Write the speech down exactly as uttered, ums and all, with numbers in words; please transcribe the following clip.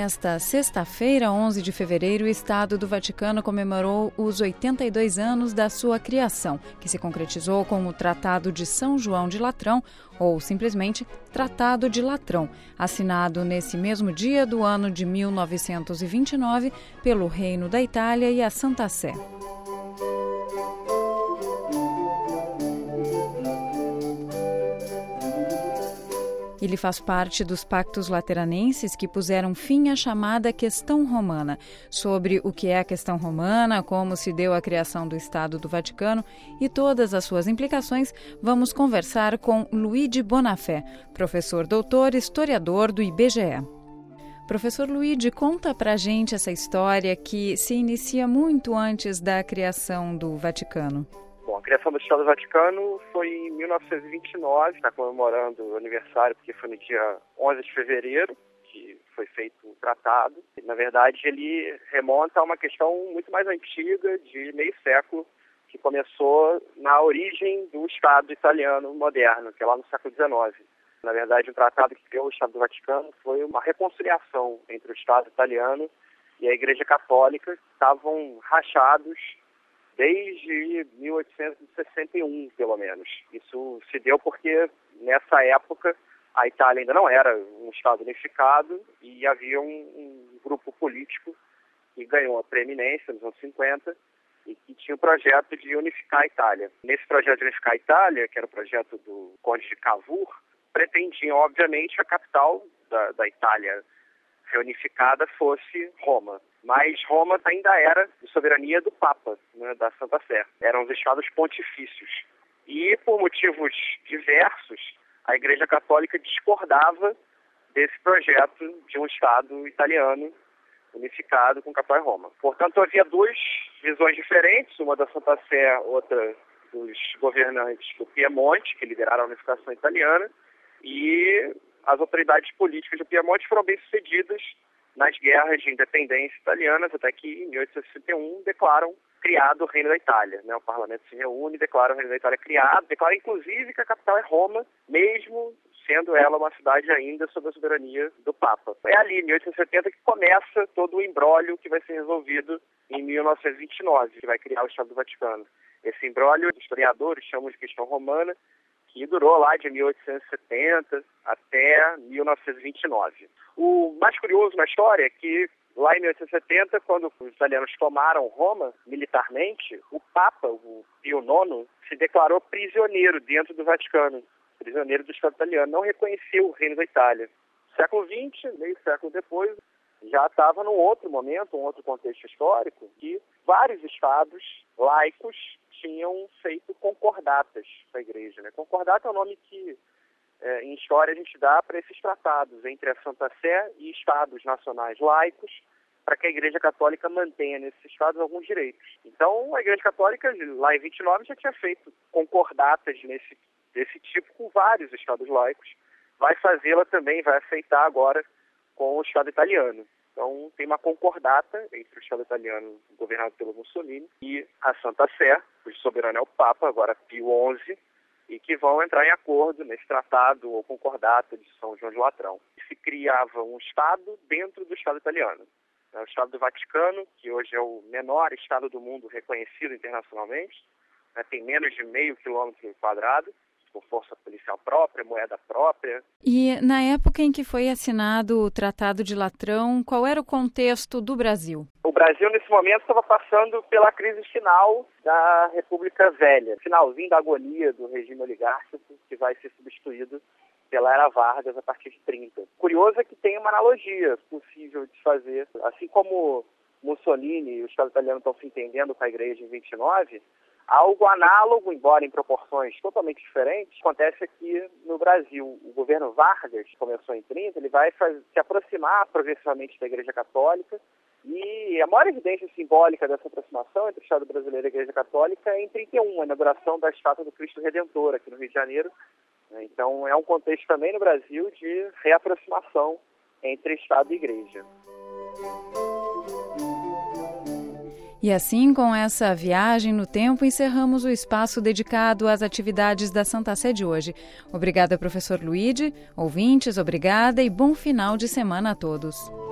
Nesta sexta-feira, onze de fevereiro, o Estado do Vaticano comemorou os oitenta e dois anos da sua criação, que se concretizou com o Tratado de São João de Latrão, ou simplesmente Tratado de Latrão, assinado nesse mesmo dia do ano de mil novecentos e vinte e nove pelo Reino da Itália e a Santa Sé. Ele faz parte dos pactos lateranenses que puseram fim à chamada questão romana. Sobre o que é a questão romana, como se deu a criação do Estado do Vaticano e todas as suas implicações, vamos conversar com Luigi Bonafé, professor doutor, historiador do I B G E. Professor Luigi, conta pra gente essa história que se inicia muito antes da criação do Vaticano. Bom, a criação do Estado do Vaticano foi em mil novecentos e vinte e nove, está comemorando o aniversário porque foi no dia onze de fevereiro que foi feito o tratado. Na verdade, ele remonta a uma questão muito mais antiga, de meio século, que começou na origem do Estado italiano moderno, que é lá no século dezenove. Na verdade, o tratado que criou o Estado do Vaticano foi uma reconciliação entre o Estado italiano e a Igreja Católica, que estavam rachados desde mil oitocentos e sessenta e um, pelo menos. Isso se deu porque, nessa época, a Itália ainda não era um Estado unificado e havia um, um grupo político que ganhou a preeminência nos anos cinquenta e que tinha o projeto de unificar a Itália. Nesse projeto de unificar a Itália, que era o projeto do Conde de Cavour, pretendiam, obviamente, a capital da, da Itália reunificada fosse Roma. Mas Roma ainda era de soberania do Papa, né, da Santa Sé. Eram os estados pontifícios. E, por motivos diversos, a Igreja Católica discordava desse projeto de um Estado italiano unificado com capital em Roma. Portanto, havia duas visões diferentes, uma da Santa Sé, outra dos governantes do Piemonte, que lideraram a unificação italiana, e as autoridades políticas do Piemonte foram bem-sucedidas nas guerras de independência italianas, até que em mil oitocentos e sessenta e um declaram criado o Reino da Itália. Né? O parlamento se reúne, declara o Reino da Itália criado, declara inclusive que a capital é Roma, mesmo sendo ela uma cidade ainda sob a soberania do Papa. É ali, em mil oitocentos e setenta, que começa todo o imbróglio que vai ser resolvido em mil novecentos e vinte e nove, que vai criar o Estado do Vaticano. Esse imbróglio, os historiadores chamam de questão romana, que durou lá de mil oitocentos e setenta até mil novecentos e vinte e nove. O mais curioso na história é que, lá em mil oitocentos e setenta, quando os italianos tomaram Roma militarmente, o Papa, o Pio nono, se declarou prisioneiro dentro do Vaticano, prisioneiro do Estado italiano, não reconheceu o Reino da Itália. Século vinte, meio século depois, já estava num outro momento, um outro contexto histórico, que vários estados laicos tinham feito concordatas com a Igreja. Né? Concordata é um nome que, é, em história, a gente dá para esses tratados entre a Santa Sé e estados nacionais laicos, para que a Igreja Católica mantenha nesses estados alguns direitos. Então, a Igreja Católica, lá em vinte e nove, já tinha feito concordatas nesse, desse tipo com vários estados laicos. Vai fazê-la também, vai aceitar agora com o Estado italiano. Então, tem uma concordata entre o Estado italiano, governado pelo Mussolini, e a Santa Sé, cujo soberano é o Papa, agora Pio onze, e que vão entrar em acordo nesse tratado ou concordata de São João de Latrão. Se criava um Estado dentro do Estado italiano. O Estado do Vaticano, que hoje é o menor Estado do mundo reconhecido internacionalmente, né, tem menos de meio quilômetro quadrado, com força policial própria, moeda própria. E na época em que foi assinado o Tratado de Latrão, qual era o contexto do Brasil? O Brasil, nesse momento, estava passando pela crise final da República Velha, finalzinho da agonia do regime oligárquico, que vai ser substituído pela Era Vargas a partir de trinta. Curioso é que tem uma analogia possível de fazer. Assim como Mussolini e o Estado italiano estão se entendendo com a Igreja em vinte e nove, algo análogo, embora em proporções totalmente diferentes, acontece aqui no Brasil. O governo Vargas, que começou em trinta, ele vai fazer, se aproximar progressivamente da Igreja Católica, e a maior evidência simbólica dessa aproximação entre o Estado brasileiro e a Igreja Católica é em trinta e um, a inauguração da estátua do Cristo Redentor aqui no Rio de Janeiro. Então é um contexto também no Brasil de reaproximação entre Estado e Igreja. E assim, com essa viagem no tempo, encerramos o espaço dedicado às atividades da Santa Sé de hoje. Obrigada, professor Luigi. Ouvintes, obrigada e bom final de semana a todos.